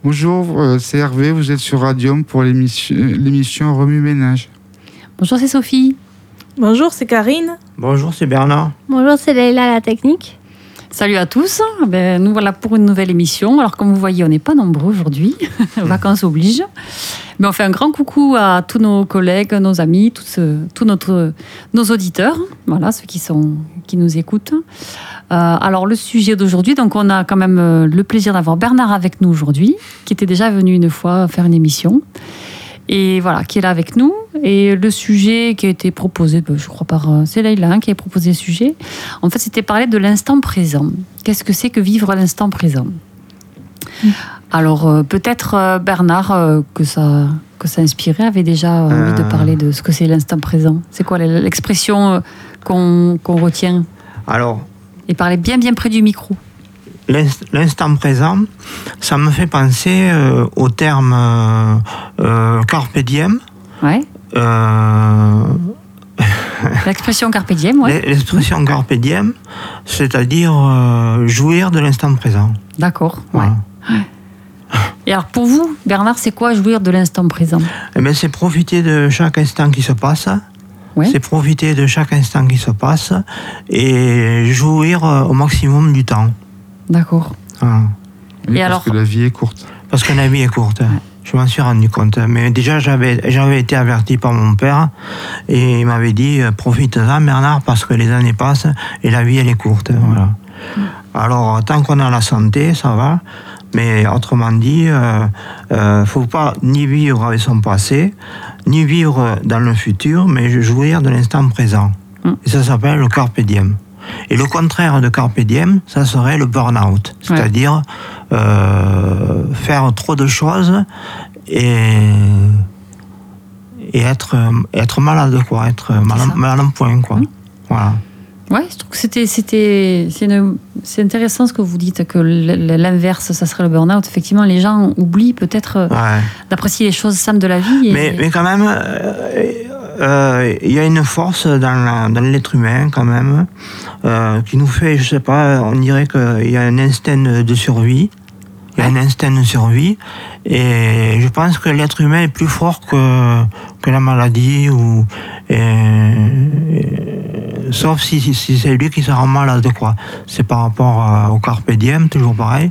Bonjour, c'est Hervé, vous êtes sur Radium pour l'émission Remue Ménage. Bonjour, c'est Sophie. Bonjour, c'est Karine. Bonjour, c'est Bernard. Bonjour, c'est Leïla à la technique. Salut à tous. Nous voilà pour une nouvelle émission. Alors, comme vous voyez, on n'est pas nombreux aujourd'hui. Vacances obligent. Mais on fait un grand coucou à tous nos collègues, nos amis, tous nos auditeurs. Voilà, ceux qui nous écoutent. Alors, le sujet d'aujourd'hui, donc on a quand même le plaisir d'avoir Bernard avec nous aujourd'hui, qui était déjà venu une fois faire une émission. Et voilà, qui est là avec nous. Et le sujet qui a été proposé, je crois c'est Leïla qui a proposé le sujet. En fait, c'était parler de l'instant présent. Qu'est-ce que c'est que vivre l'instant présent ? Alors, peut-être Bernard, que ça inspirait, avait déjà envie de parler de ce que c'est l'instant présent. C'est quoi l'expression qu'on retient ? Alors, et parler bien près du micro. L'instant présent, ça me fait penser au terme carpe diem. Ouais. L'expression carpe diem, ouais. L'expression carpe diem, c'est-à-dire jouir de l'instant présent. D'accord, ouais. Et alors pour vous, Bernard, c'est quoi jouir de l'instant présent ? Eh bien, c'est profiter de chaque instant qui se passe. Ouais. C'est profiter de chaque instant qui se passe et jouir au maximum du temps. D'accord. Ah. Oui, parce que la vie est courte. Parce que la vie est courte. Ouais. Je m'en suis rendu compte. Mais déjà, j'avais été averti par mon père et il m'avait dit profite-en, Bernard, parce que les années passent et la vie, elle est courte. Voilà. Alors, tant qu'on a la santé, ça va. Mais autrement dit, faut pas ni vivre avec son passé, ni vivre dans le futur, mais jouir de l'instant présent. Et ça s'appelle le carpe diem. Et le contraire de carpe diem, ça serait le burn-out. C'est-à-dire faire trop de choses et être malade, quoi. Être malade en point, quoi. Voilà. Ouais, je trouve que c'est intéressant ce que vous dites, que l'inverse, ça serait le burn-out. Effectivement, les gens oublient peut-être d'apprécier les choses simples de la vie. Mais quand même, il y a une force dans l'être humain, quand même, qui nous fait, je sais pas, on dirait qu'il y a un instinct de survie. Il y a un instinct de survie. Et je pense que l'être humain est plus fort que la maladie sauf si c'est lui qui se rend malade, quoi. C'est par rapport au carpe diem, toujours pareil.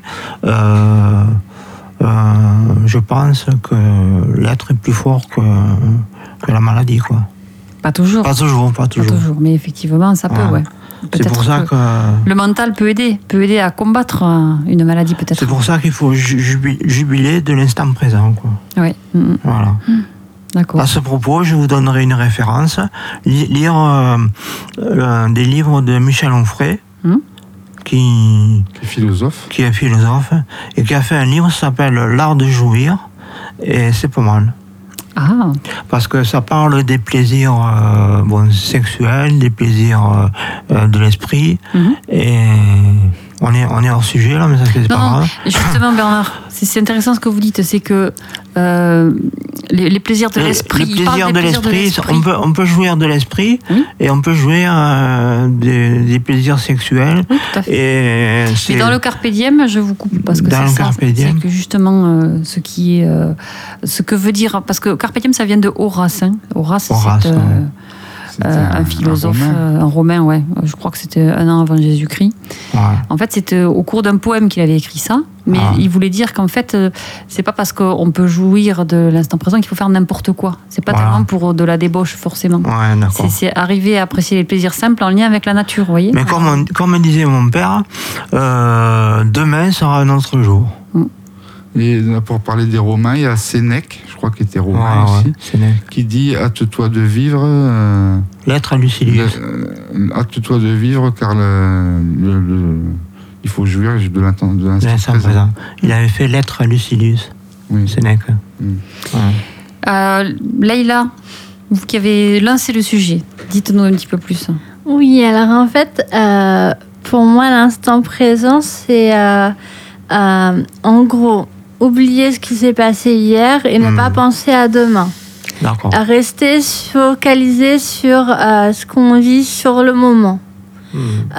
Je pense que l'être est plus fort que la maladie, quoi. Pas toujours. Pas toujours. Mais effectivement, ça peut, ouais. C'est pour ça que le mental peut aider à combattre une maladie, peut-être. C'est pour ça qu'il faut jubiler de l'instant présent, quoi. Oui. Voilà. D'accord. À ce propos, je vous donnerai une référence. Lire des livres de Michel Onfray, qui est philosophe et qui a fait un livre qui s'appelle L'art de jouir, et c'est pas mal. Ah. Parce que ça parle des plaisirs sexuels, des plaisirs de l'esprit, et on est hors sujet là, mais ça c'est pas grave. Justement, Bernard, c'est intéressant ce que vous dites, c'est que les plaisirs de l'esprit. Les plaisirs de l'esprit, on peut jouir de l'esprit, et on peut jouir des plaisirs sexuels. Oui, tout à fait. Mais dans le carpe diem, je vous coupe parce que c'est que justement ce que veut dire, parce que carpe diem ça vient de Horace. Horace, c'est un philosophe, un romain, ouais. Je crois que c'était 1 an avant Jésus-Christ. Ouais. En fait, c'était au cours d'un poème qu'il avait écrit ça, mais il voulait dire qu'en fait, c'est pas parce qu'on peut jouir de l'instant présent qu'il faut faire n'importe quoi. C'est pas tellement pour de la débauche, forcément. Ouais, d'accord. C'est arriver à apprécier les plaisirs simples en lien avec la nature, vous voyez. Mais comme disait mon père, demain sera un autre jour. Et pour parler des Romains, il y a Sénèque, je crois qu'il était romain aussi, qui dit « Hâte-toi de vivre... L'être Lucilius. Hâte-toi de vivre, car il faut jouir de l'instant présent. » Il avait fait l'être Lucilius, Sénèque. Leïla, vous qui avez lancé le sujet, dites-nous un petit peu plus. Oui, alors en fait, pour moi, l'instant présent, c'est en gros... oublier ce qui s'est passé hier et ne pas penser à demain. D'accord. Rester focalisé sur ce qu'on vit sur le moment.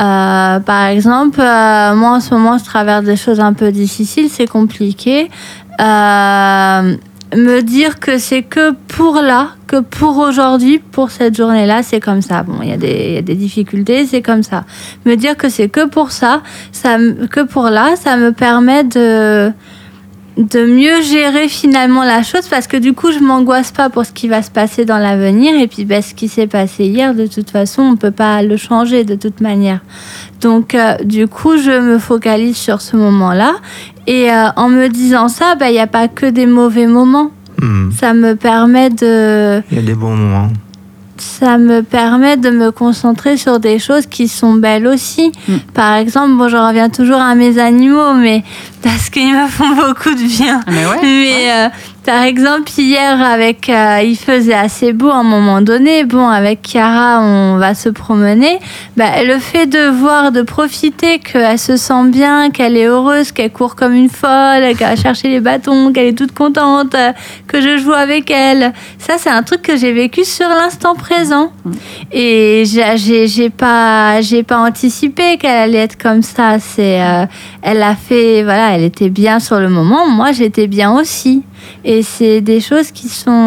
Par exemple, moi en ce moment je traverse des choses un peu difficiles, c'est compliqué. me dire que c'est que pour là, que pour aujourd'hui, pour cette journée-là, c'est comme ça. Bon, il y a des difficultés, c'est comme ça. Me dire que c'est que pour ça, que pour là, ça me permet de mieux gérer finalement la chose, parce que du coup je m'angoisse pas pour ce qui va se passer dans l'avenir, et puis ce qui s'est passé hier, de toute façon on peut pas le changer de toute manière. Donc du coup je me focalise sur ce moment-là, et en me disant ça, il n'y a pas que des mauvais moments. Ça me permet de... Il y a des bons moments. Ça me permet de me concentrer sur des choses qui sont belles aussi. Par exemple, je reviens toujours à mes animaux, mais parce qu'ils me font beaucoup de bien. Par exemple, hier, il faisait assez beau à un moment donné. Bon, avec Chiara, on va se promener. Le fait de profiter qu'elle se sent bien, qu'elle est heureuse, qu'elle court comme une folle, qu'elle va chercher les bâtons, qu'elle est toute contente, que je joue avec elle. Ça, c'est un truc que j'ai vécu sur l'instant présent. Et j'ai pas anticipé qu'elle allait être comme ça. Elle a fait, elle était bien sur le moment. Moi, j'étais bien aussi. Et c'est des choses qui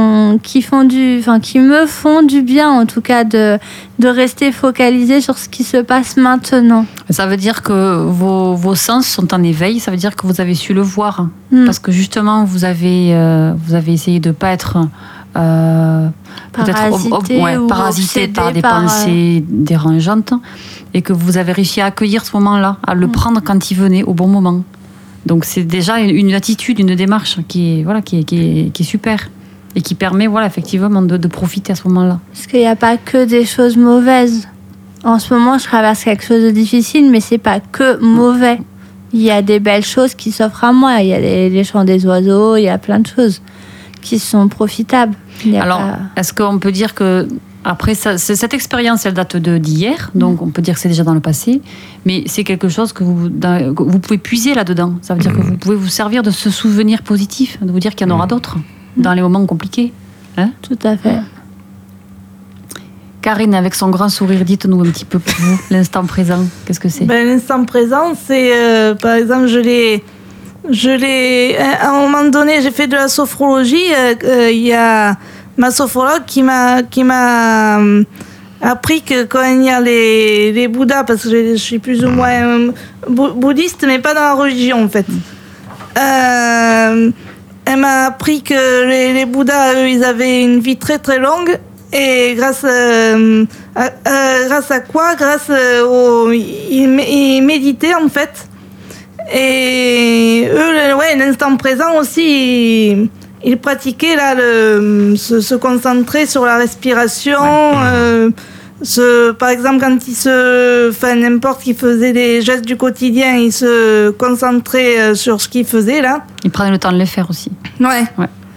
me font du bien, en tout cas, de rester focalisée sur ce qui se passe maintenant. Ça veut dire que vos sens sont en éveil, ça veut dire que vous avez su le voir. Parce que justement, vous avez essayé de ne pas être parasité par des pensées dérangeantes, et que vous avez réussi à accueillir ce moment-là, à le prendre quand il venait, au bon moment. Donc c'est déjà une attitude, une démarche qui est super, et qui permet effectivement de profiter à ce moment-là. Parce qu'il n'y a pas que des choses mauvaises. En ce moment, je traverse quelque chose de difficile, mais c'est pas que mauvais. Il y a des belles choses qui s'offrent à moi. Il y a les chants des oiseaux, il y a plein de choses qui sont profitables. Alors, est-ce qu'on peut dire que après, cette expérience, elle date d'hier, donc on peut dire que c'est déjà dans le passé, mais c'est quelque chose que vous pouvez puiser là-dedans. Ça veut dire que vous pouvez vous servir de ce souvenir positif, de vous dire qu'il y en aura d'autres dans les moments compliqués. Tout à fait. Karine, avec son grand sourire, dites-nous un petit peu pour vous, l'instant présent, qu'est-ce que c'est ? L'instant présent, c'est, par exemple, à un moment donné, j'ai fait de la sophrologie, il y a ma sophrologue qui m'a appris que quand il y a les Bouddhas, parce que je suis plus ou moins bouddhiste, mais pas dans la religion en fait. Elle m'a appris que les Bouddhas, eux, ils avaient une vie très très longue, et grâce à quoi ? Ils méditaient en fait. Et eux, l'instant présent aussi, ils pratiquaient se concentrer sur la respiration. Par exemple, quand n'importe qui faisait des gestes du quotidien, ils se concentraient sur ce qu'ils faisaient là. Ils prenaient le temps de les faire aussi. Ouais.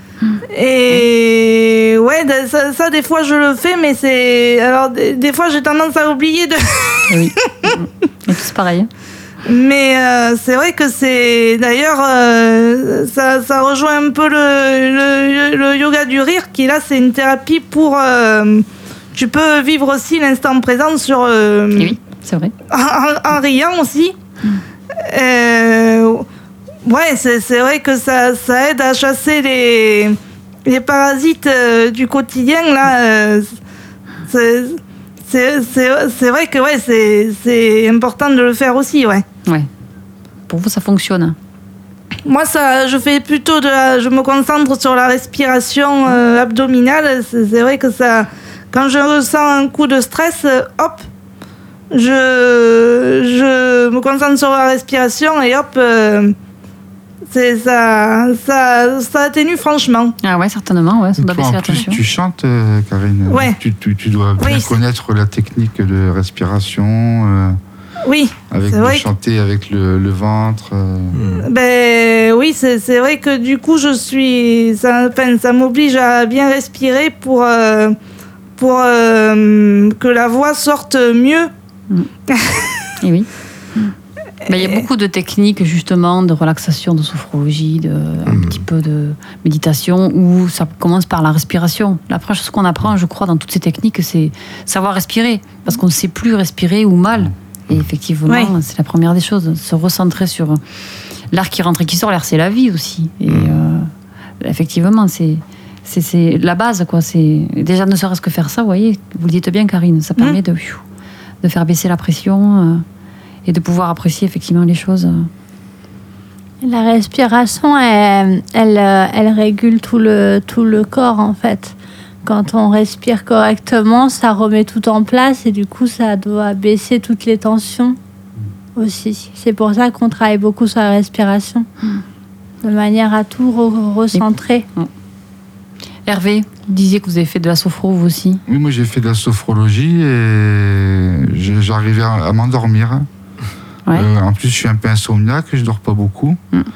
Et ça des fois je le fais, mais des fois j'ai tendance à oublier de. Oui. Et tous pareil. Mais c'est vrai que c'est d'ailleurs ça rejoint un peu le yoga du rire, qui là c'est une thérapie pour tu peux vivre aussi l'instant présent sur oui, c'est vrai, en riant aussi. C'est vrai que ça aide à chasser les parasites du quotidien là. C'est vrai que c'est important de le faire aussi, ouais. Pour vous, ça fonctionne? Moi, je fais plutôt je me concentre sur la respiration abdominale. C'est vrai que ça, quand je ressens un coup de stress, hop, je me concentre sur la respiration et hop, ça atténue franchement. Ah ouais, certainement, ouais, ça doit baisser la tension. Tu chantes, Karine. Ouais. Tu dois bien connaître la technique de respiration. Oui, avec c'est vrai. Chanter avec le ventre. Oui, c'est vrai que du coup, ça m'oblige à bien respirer pour que la voix sorte mieux. Et oui. Il y a beaucoup de techniques justement de relaxation, de sophrologie, un petit peu de méditation, où ça commence par la respiration. La première chose qu'on apprend, je crois, dans toutes ces techniques, c'est savoir respirer, parce qu'on ne sait plus respirer ou mal. Et effectivement, c'est la première des choses, se recentrer sur l'air qui rentre et qui sort, l'air c'est la vie aussi. Et effectivement, c'est la base, quoi. C'est déjà ne serait-ce que faire ça, vous voyez, vous le dites bien, Karine, ça permet de faire baisser la pression et de pouvoir apprécier effectivement les choses. La respiration, elle régule tout le corps, en fait. Quand on respire correctement, ça remet tout en place et du coup, ça doit baisser toutes les tensions aussi. C'est pour ça qu'on travaille beaucoup sur la respiration, de manière à tout recentrer. Hervé, vous disiez que vous avez fait de la sophro, vous aussi. Oui, moi j'ai fait de la sophrologie et j'arrivais à m'endormir. Ouais. En plus, je suis un peu insomniaque, je dors pas beaucoup.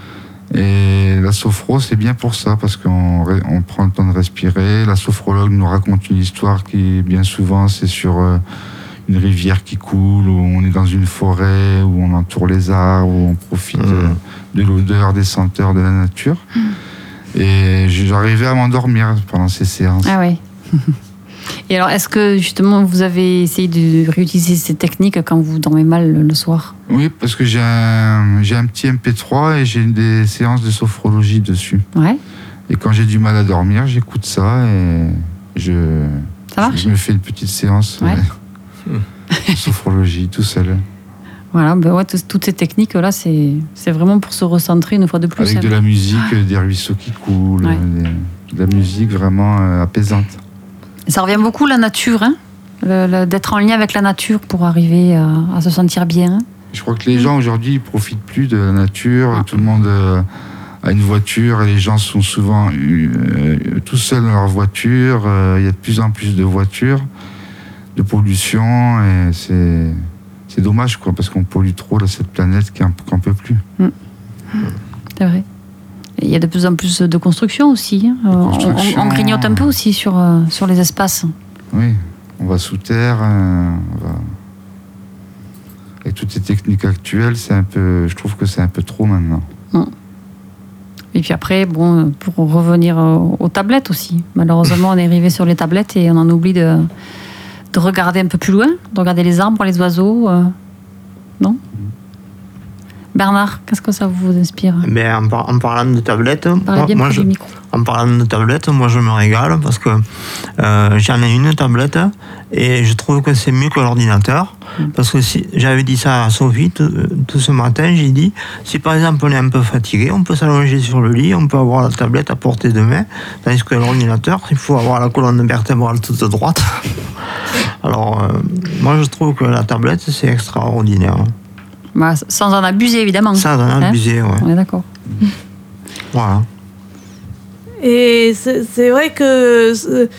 Et la sophro, c'est bien pour ça, parce qu'on prend le temps de respirer. La sophrologue nous raconte une histoire qui, bien souvent, c'est sur une rivière qui coule, où on est dans une forêt, où on entoure les arbres, où on profite de l'odeur, des senteurs de la nature. Et j'arrivais à m'endormir pendant ces séances. Ah oui. Et alors, est-ce que justement vous avez essayé de réutiliser ces techniques quand vous dormez mal le soir ? Oui, parce que j'ai un petit MP3 et j'ai des séances de sophrologie dessus. Ouais. Et quand j'ai du mal à dormir, j'écoute ça et je me fais une petite séance de sophrologie tout seul. Voilà, ben ouais, toutes ces techniques-là, c'est vraiment pour se recentrer une fois de plus. Avec de la musique, des ruisseaux qui coulent, de la musique vraiment apaisante. Ça revient beaucoup la nature, hein, d'être en lien avec la nature pour arriver à se sentir bien. Je crois que les gens aujourd'hui ne profitent plus de la nature. Tout le monde a une voiture et les gens sont souvent tout seuls dans leur voiture. Il y a de plus en plus de voitures, de pollution et c'est dommage, quoi, parce qu'on pollue trop cette planète qu'on ne peut plus. C'est vrai. Il y a de plus en plus de construction aussi. On grignote un peu aussi sur les espaces. Oui, on va sous terre. Avec toutes ces techniques actuelles, je trouve que c'est un peu trop maintenant. Et puis après, bon, pour revenir aux tablettes aussi. Malheureusement, on est arrivé sur les tablettes et on en oublie de regarder un peu plus loin, de regarder les arbres, les oiseaux. Non ? Bernard, qu'est-ce que ça vous inspire ? En parlant de tablettes, moi je me régale parce que j'en ai une tablette et je trouve que c'est mieux que l'ordinateur. Parce que j'avais dit ça à Sophie tout ce matin, j'ai dit, si par exemple on est un peu fatigué, on peut s'allonger sur le lit, on peut avoir la tablette à portée de main, tandis que l'ordinateur, il faut avoir la colonne vertébrale toute droite. Alors, moi je trouve que la tablette, c'est extraordinaire. Bah, sans en abuser, évidemment. Sans en abuser, On est d'accord. Voilà. Et c'est vrai que...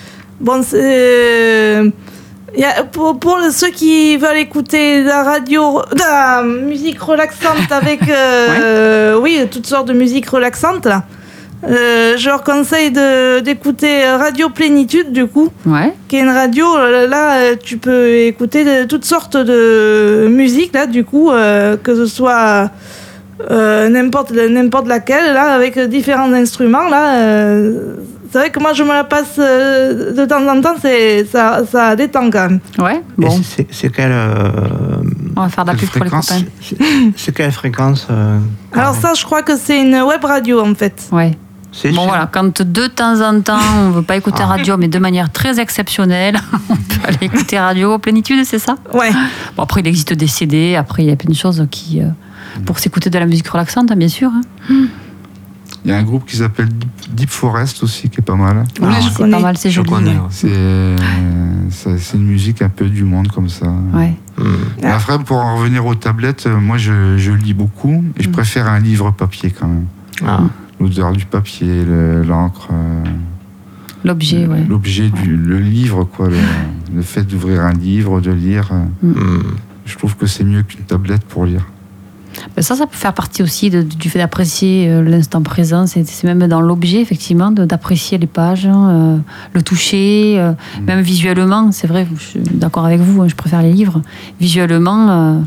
pour ceux qui veulent écouter de la musique relaxante avec... toutes sortes de musique relaxante, là. Je leur conseille d'écouter Radio Plénitude, du coup, qui est une radio. Là, tu peux écouter toutes sortes de musique, là, du coup, que ce soit n'importe laquelle, là, avec différents instruments, là. C'est vrai que moi, je me la passe de temps en temps, ça détend quand même. Ouais, bon. C'est quelle... On va faire de la pub pour les copains. C'est quelle fréquence Alors ça, je crois que c'est une web radio, en fait. Ouais. Bon voilà, quand de temps en temps on ne veut pas écouter radio, mais de manière très exceptionnelle, on peut aller écouter Radio Plénitude, c'est ça ? Ouais. Bon, après il existe des CD, après il y a plein de choses qui pour s'écouter de la musique relaxante, bien sûr. Il y a un groupe qui s'appelle Deep Forest aussi, qui est pas mal. Oui, c'est pas mal, c'est joli. C'est une musique un peu du monde comme ça. Ouais. Et après, pour en revenir aux tablettes, moi je lis beaucoup et je préfère un livre papier quand même. L'odeur du papier, l'encre. L'objet, L'objet, le livre, quoi. Le fait d'ouvrir un livre, de lire. Je trouve que c'est mieux qu'une tablette pour lire. Ça peut faire partie aussi du fait d'apprécier l'instant présent. C'est même dans l'objet, effectivement, d'apprécier les pages, le toucher, même visuellement. C'est vrai, je suis d'accord avec vous, je préfère les livres. Visuellement,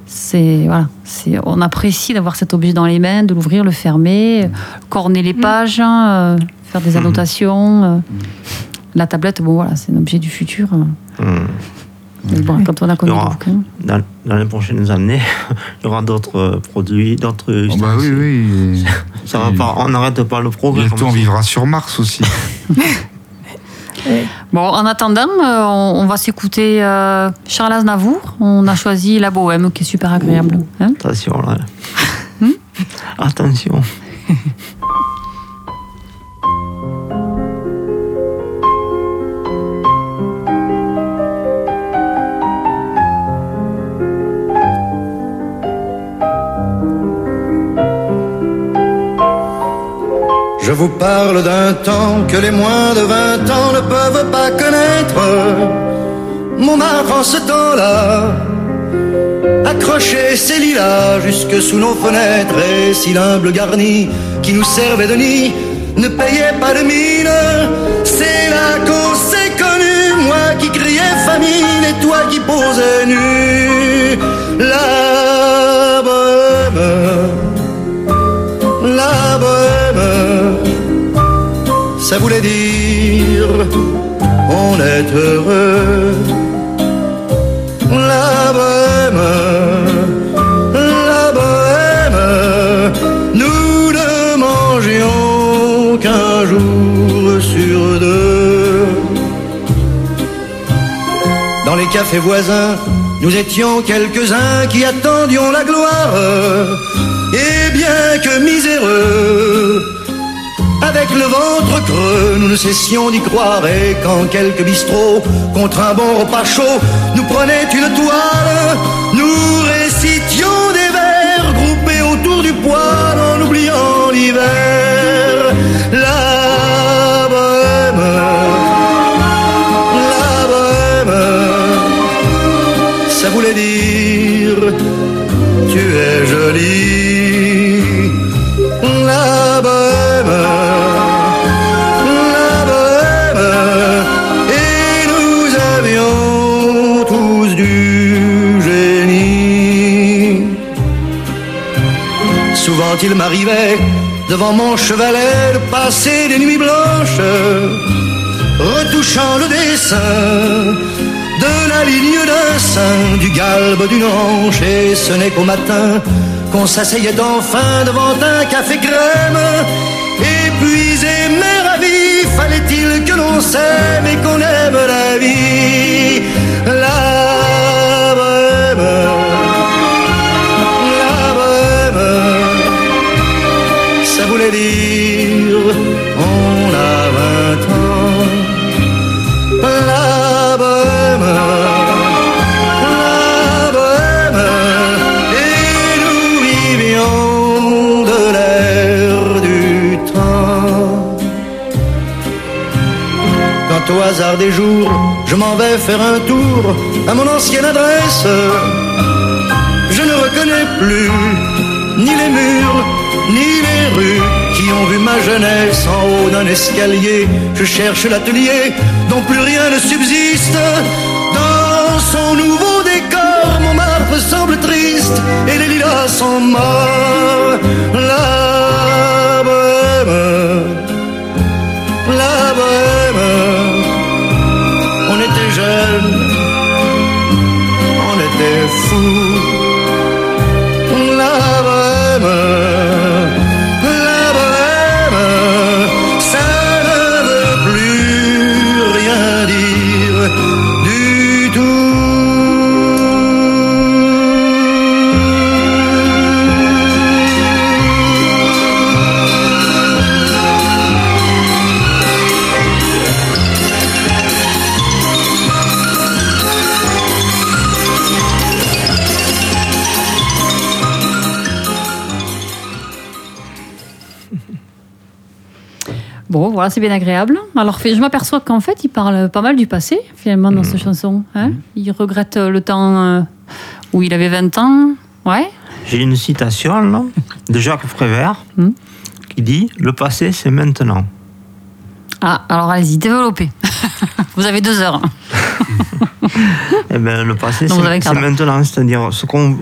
on apprécie d'avoir cet objet dans les mains, de l'ouvrir, le fermer, corner les pages, faire des annotations. La tablette, bon voilà, c'est un objet du futur. Bon, quand on a connu le bouquin. Dans les prochaines années, il y aura d'autres produits, d'autres ustensiles. Oui. Ça va pas, on n'arrête pas le progrès. Bientôt, on vivra sur Mars aussi. Bon, en attendant, on va s'écouter Charles Aznavour. On a choisi La Bohème, qui est super agréable. Hein? Attention, là. Attention. Je vous parle d'un temps que les moins de 20 ans ne peuvent pas connaître. Montmartre en ce temps-là accrochait ses lilas jusque sous nos fenêtres, et si l'humble garni qui nous servait de nid ne payait pas de mine, c'est là qu'on s'est connus, moi qui criais famine et toi qui posais nu. La bohème, la bohème, ça voulait dire on est heureux. La bohème, nous ne mangions qu'un jour sur deux. Dans les cafés voisins, nous étions quelques-uns qui attendions la gloire. Et bien que miséreux, avec le ventre creux, nous ne cessions d'y croire. Et quand quelques bistrots, contre un bon repas chaud, nous prenaient une toile, nous récitions des vers groupés autour du poêle en oubliant l'hiver. La bohème, ça voulait dire tu es jolie. La bohème, et nous avions tous du génie. Souvent il m'arrivait devant mon chevalet de passer des nuits blanches, retouchant le dessin de la ligne d'un sein, du galbe d'une hanche, et ce n'est qu'au matin qu'on s'asseyait enfin devant un café crème. Épuisé mais ravi, fallait-il que l'on s'aime et qu'on aime la vie. La bohème, ça voulait dire on a 20 ans. La bohème, et nous vivions de l'air du temps. Quand au hasard des jours, je m'en vais faire un tour à mon ancienne adresse, je ne reconnais plus ni les murs, ni les rues qui ont vu ma jeunesse en haut d'un escalier. Je cherche l'atelier dont plus rien ne subsiste. Dans son nouveau décor, Montmartre semble triste et les lilas sont morts. La bohème, on était jeunes, on était fous. La bohème, ça ne veut plus rien dire du tout. Bon, voilà, c'est bien agréable. Alors, je m'aperçois qu'en fait, il parle pas mal du passé, finalement, dans cette chanson. Hein, il regrette le temps où il avait 20 ans. Ouais. J'ai une citation, là, de Jacques Prévert, qui dit « Le passé, c'est maintenant ». Ah, alors allez-y, développez. Vous avez 2 heures. Eh bien, le passé, c'est maintenant, c'est-à-dire ce qu'on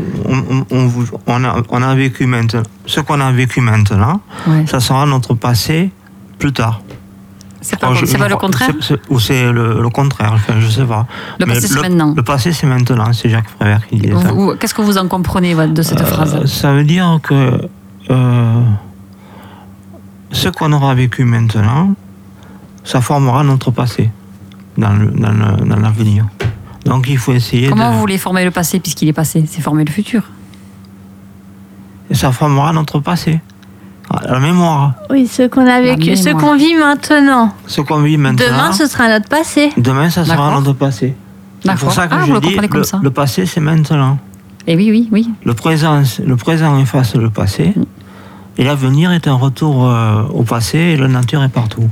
a vécu maintenant. Ce qu'on a vécu maintenant, ouais. Ça sera notre passé plus tard. C'est pas le contraire. Ou c'est le contraire, enfin, je sais pas. Le passé, c'est maintenant. Le passé, c'est maintenant, c'est Jacques Prévert qui dit ça. Qu'est-ce que vous en comprenez de cette phrase? Ça veut dire que ce qu'on aura vécu maintenant, ça formera notre passé dans l'avenir. Donc il faut essayer Comment vous voulez former le passé puisqu'il est passé? C'est former le futur. Et ça formera notre passé. La mémoire. Oui, ce qu'on a vécu, ce qu'on vit maintenant. Ce qu'on vit maintenant. Demain, ce sera notre passé. Demain, ça sera notre passé. C'est pour ça que je dis le passé, c'est maintenant. Et oui. Le présent efface le passé. Et l'avenir est un retour au passé et la nature est partout.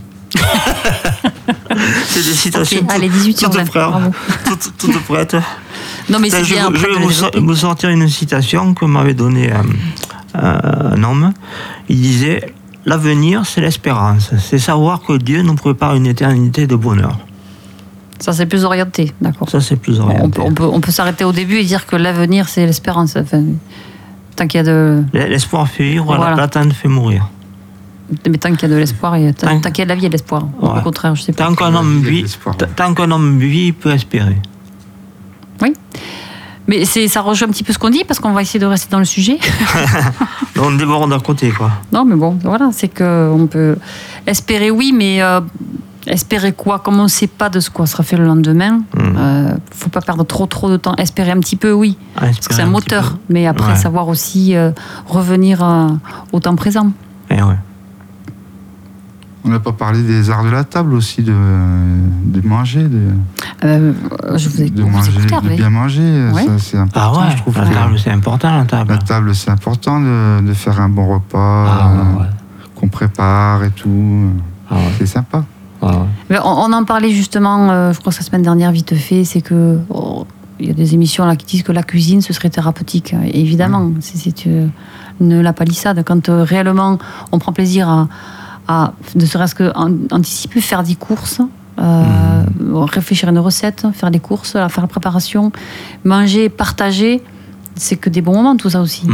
C'est des citations allez, 18 toutes prêtes. Non, mais c'est bien. Je vais vous sortir une citation que m'avait donnée un homme. Il disait « L'avenir, c'est l'espérance. C'est savoir que Dieu nous prépare une éternité de bonheur. » Ça, c'est plus orienté, d'accord. Ça, c'est plus orienté. On peut s'arrêter au début et dire que l'avenir, c'est l'espérance. Enfin, tant qu'il y a de... L'espoir fait vivre, l'attente fait mourir. Mais tant qu'il y a de l'espoir, tant qu'il y a de la vie, il y a de l'espoir. Au contraire, je sais pas. Tant qu'un homme vit, il peut espérer. Oui. Mais ça rejoint un petit peu ce qu'on dit, parce qu'on va essayer de rester dans le sujet. On déborde d'un côté, quoi. Non, mais bon, voilà, c'est qu'on peut espérer, oui, mais espérer quoi? Comme on ne sait pas de ce quoi sera fait le lendemain, faut pas perdre trop de temps. Espérer un petit peu, oui, parce que c'est un moteur. Mais après, savoir aussi revenir au temps présent. Eh ouais. On n'a pas parlé des arts de la table aussi, de manger, je vous ai de bien manger. Ouais. Ça, c'est important, je trouve. La table, c'est important, la table. La table, c'est important de faire un bon repas qu'on prépare et tout. C'est sympa. Mais on en parlait justement, je crois que la semaine dernière, vite fait, c'est que il y a des émissions là qui disent que la cuisine, ce serait thérapeutique. Et évidemment, c'est une la palissade. Quand réellement on prend plaisir à ne serait-ce qu'anticiper, faire des courses, réfléchir à une recette, faire des courses, faire la préparation, manger, partager, c'est que des bons moments, tout ça aussi.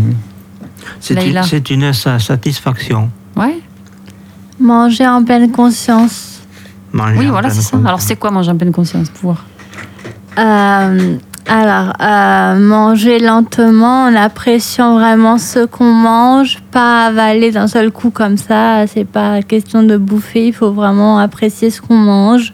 C'est une satisfaction. Ouais. Manger en pleine conscience. Oui, voilà, c'est ça. Alors, c'est quoi manger en pleine conscience, pouvoir manger lentement en appréciant vraiment ce qu'on mange, pas avaler d'un seul coup comme ça. C'est pas question de bouffer, il faut vraiment apprécier ce qu'on mange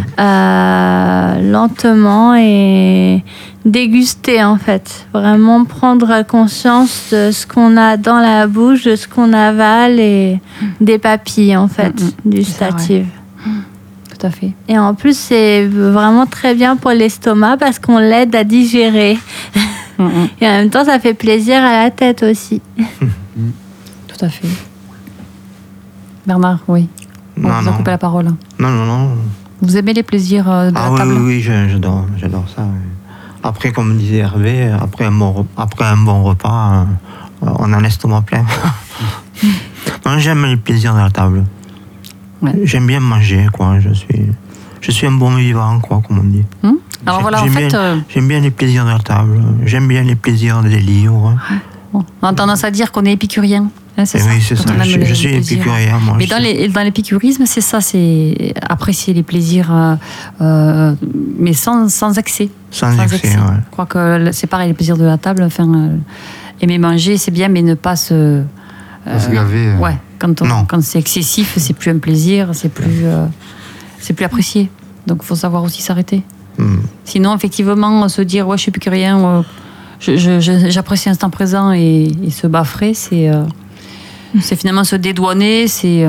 lentement et déguster en fait. Vraiment prendre conscience de ce qu'on a dans la bouche, de ce qu'on avale et des papilles en fait, gustatives. Tout à fait. Et en plus, c'est vraiment très bien pour l'estomac parce qu'on l'aide à digérer. Et en même temps, ça fait plaisir à la tête aussi. Tout à fait. Bernard, oui. On vous a coupé la parole. Non. Vous aimez les plaisirs de la table? Oui, j'adore ça. Oui. Après, comme disait Hervé, après un bon repas, on a l'estomac plein. Non, j'aime les plaisirs de la table. Ouais. J'aime bien manger, quoi. Je suis un bon vivant, quoi, comme on dit. Alors voilà, j'aime bien les plaisirs de la table. J'aime bien les plaisirs des livres. Bon, on a tendance à dire qu'on est épicurien. C'est ça. Oui, c'est ça. Je suis épicurien, moi. Mais dans l'épicurisme, c'est ça, c'est apprécier les plaisirs, mais sans excès. Sans excès, ouais. Je crois que c'est pareil, les plaisirs de la table. Enfin, aimer manger, c'est bien, mais ne pas se gaver. Ouais. Quand c'est excessif, c'est plus un plaisir, c'est plus apprécié. Donc il faut savoir aussi s'arrêter. Sinon, effectivement, se dire je suis épicurien, j'apprécie l'instant présent et se baffrer, c'est finalement se dédouaner, c'est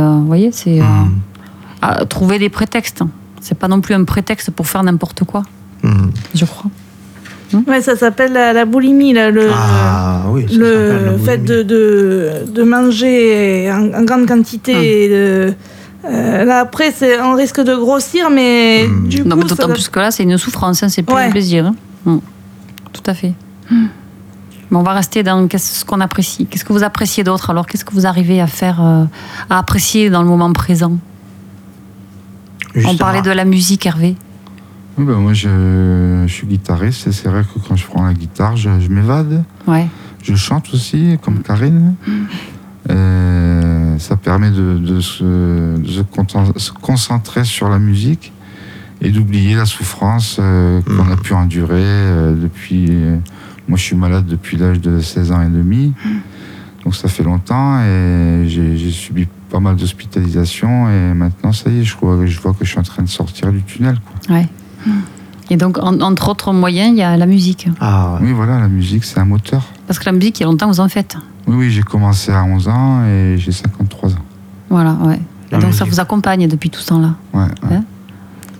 trouver des prétextes. C'est pas non plus un prétexte pour faire n'importe quoi, je crois. Ouais, ça s'appelle la boulimie, là, le fait de manger en grande quantité. Là, après, on risque de grossir, mais du coup... Non, mais d'autant plus que là, c'est une souffrance, hein, c'est plus un plaisir. Tout à fait. Mais on va rester dans ce qu'on apprécie. Qu'est-ce que vous appréciez d'autre, alors? Qu'est-ce que vous arrivez à faire, à apprécier dans le moment présent? On parlait de la musique, Hervé. Oui, moi, je suis guitariste. C'est vrai que quand je prends la guitare, je m'évade. Ouais. Je chante aussi, comme Karine. ça permet de se concentrer sur la musique et d'oublier la souffrance qu'on a pu endurer depuis... moi, je suis malade depuis l'âge de 16 ans et demi. Donc, ça fait longtemps et j'ai subi pas mal d'hospitalisations. Et maintenant, ça y est, je vois que je suis en train de sortir du tunnel. Quoi. Ouais. Et donc, entre autres moyens, il y a la musique. Ah, ouais. Oui, voilà, la musique, c'est un moteur. Parce que la musique, il y a longtemps, vous en faites. Oui, j'ai commencé à 11 ans et j'ai 53 ans. Voilà, ouais. Et donc, musique. ça vous accompagne depuis tout ce temps-là. Ouais. Leïla ?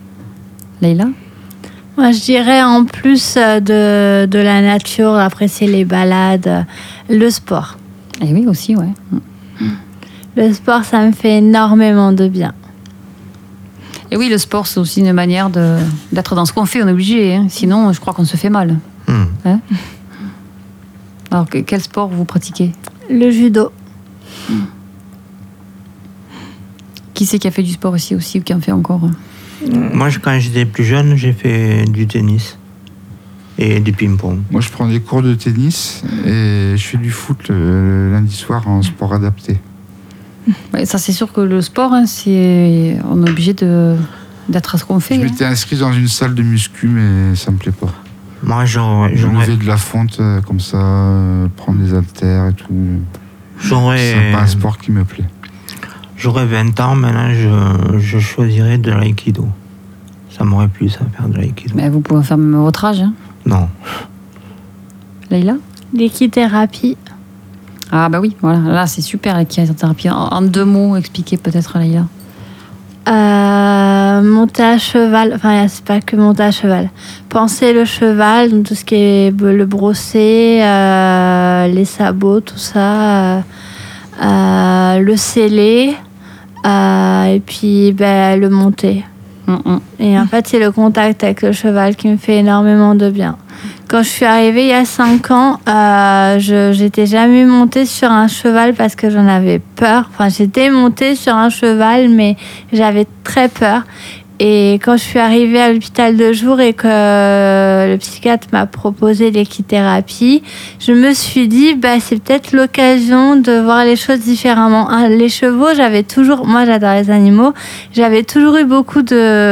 Moi, je dirais en plus de la nature, apprécier les balades, le sport. Et oui, aussi, ouais. Le sport, ça me fait énormément de bien. Et oui, le sport, c'est aussi une manière d'être dans ce qu'on fait, on est obligé. Hein. Sinon, je crois qu'on se fait mal. Hein ? Alors, quel sport vous pratiquez ? Le judo. Qui c'est qui a fait du sport ici aussi ou qui en fait encore ? Moi, quand j'étais plus jeune, j'ai fait du tennis et du ping-pong. Moi, je prends des cours de tennis et je fais du foot le lundi soir en sport adapté. Ouais, ça, c'est sûr que le sport, hein, on est obligé d'être à ce qu'on fait. Je m'étais inscrit dans une salle de muscu, mais ça me plaît pas. Moi, Je lever de la fonte comme ça, prendre des haltères et tout. C'est pas un sport qui me plaît. J'aurais 20 ans, maintenant je choisirais de l'aïkido. Ça m'aurait plu, ça, faire de l'aïkido. Mais vous pouvez faire même votre âge. Hein. Non. Leïla ? L'équithérapie. Ah bah oui, voilà. Là, c'est super l'équithérapie. En 2 mots, expliquez peut-être, Leïla. Monter à cheval, enfin c'est pas que monter à cheval, penser le cheval, donc tout ce qui est le brosser, les sabots, tout ça, le sceller, et puis le monter. Et en fait, c'est le contact avec le cheval qui me fait énormément de bien. Quand je suis arrivée il y a 5 ans, j'étais jamais montée sur un cheval parce que j'en avais peur. Enfin, j'étais montée sur un cheval, mais j'avais très peur. Et quand je suis arrivée à l'hôpital de jour et que le psychiatre m'a proposé l'équithérapie, je me suis dit, c'est peut-être l'occasion de voir les choses différemment. Les chevaux, moi j'adore les animaux, j'avais toujours eu beaucoup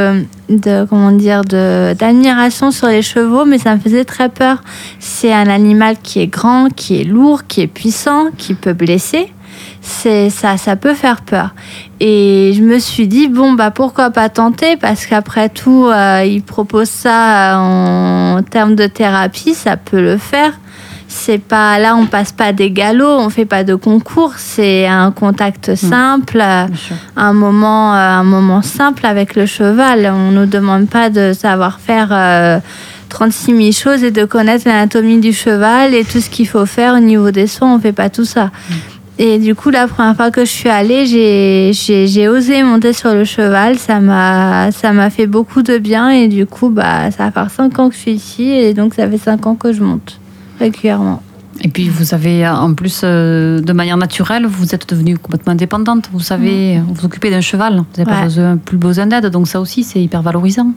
d'admiration sur les chevaux, mais ça me faisait très peur. C'est un animal qui est grand, qui est lourd, qui est puissant, qui peut blesser. Ça peut faire peur. Et je me suis dit, pourquoi pas tenter, parce qu'après tout, ils proposent ça en termes de thérapie, ça peut le faire. C'est pas, là, on passe pas des galops, on fait pas de concours, c'est un contact simple, un moment simple avec le cheval. On nous demande pas de savoir faire 36 000 choses et de connaître l'anatomie du cheval et tout ce qu'il faut faire au niveau des soins, on fait pas tout ça. Et du coup, la première fois que je suis allée, j'ai osé monter sur le cheval. Ça m'a fait beaucoup de bien. Et du coup, ça va faire 5 ans que je suis ici. Et donc, ça fait 5 ans que je monte régulièrement. Et puis, vous avez, en plus, de manière naturelle, vous êtes devenue complètement indépendante. Vous savez vous occuper d'un cheval. Vous n'avez plus besoin d'aide. Donc, ça aussi, c'est hyper valorisant.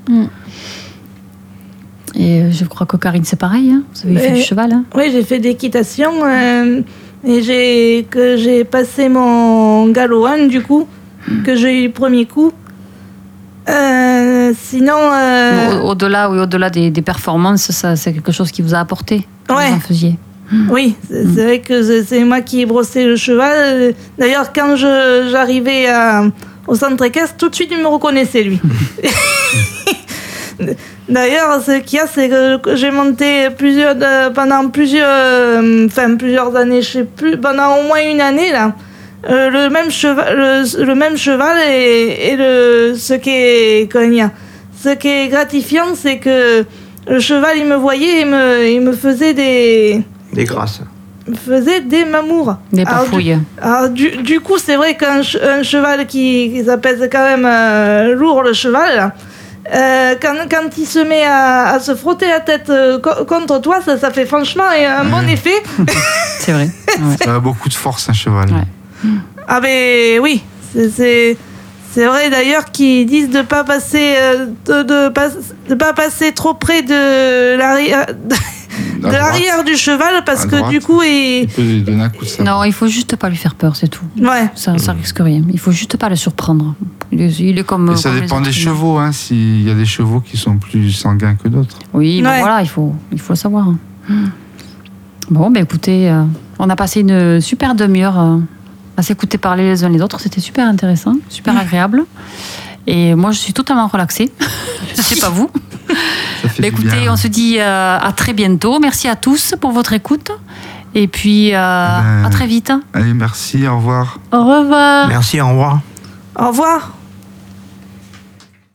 Et je crois que Karine, c'est pareil. Hein. Vous avez fait du cheval. Hein. Oui, j'ai fait d'équitation. Et j'ai passé mon galop 1, du coup, que j'ai eu le premier coup. Sinon... Au-delà des performances, ça, c'est quelque chose qui vous a apporté, quand vous en faisiez. Oui, c'est vrai que c'est moi qui ai brossé le cheval. D'ailleurs, quand j'arrivais au centre équestre, tout de suite, il me reconnaissait, lui. D'ailleurs, ce qu'il y a, c'est que j'ai monté pendant plusieurs années, je sais plus, pendant au moins une année, là, le même cheval et ce qui est gratifiant, c'est que le cheval, il me voyait et il me faisait des grâces. Il me faisait des mamours. Des papouilles. Alors, du coup, c'est vrai qu'un cheval ça pèse quand même lourd, le cheval, là. Quand il se met à se frotter la tête contre toi, ça fait franchement un bon effet. C'est vrai. Ouais. Ça a beaucoup de force, un cheval. Ouais. Ah ben oui, c'est vrai d'ailleurs qu'ils disent de pas passer de pas passer trop près de de l'arrière du cheval parce que du coup il peut lui donner un coup de sabre. Non, il faut juste pas lui faire peur, c'est tout. Ouais. Ça risque rien. Il faut juste pas le surprendre. Il est comme. Et ça dépend des chevaux, hein. S'il y a des chevaux qui sont plus sanguins que d'autres. Oui, ben voilà, il faut le savoir. Bon, ben écoutez, on a passé une super demi-heure à s'écouter parler les uns les autres. C'était super intéressant, super agréable. Et moi, je suis totalement relaxée. Je sais pas vous. Ben écoutez, on se dit à très bientôt. Merci à tous pour votre écoute. Et puis, à très vite. Allez, merci, au revoir. Au revoir. Merci, au revoir. Au revoir.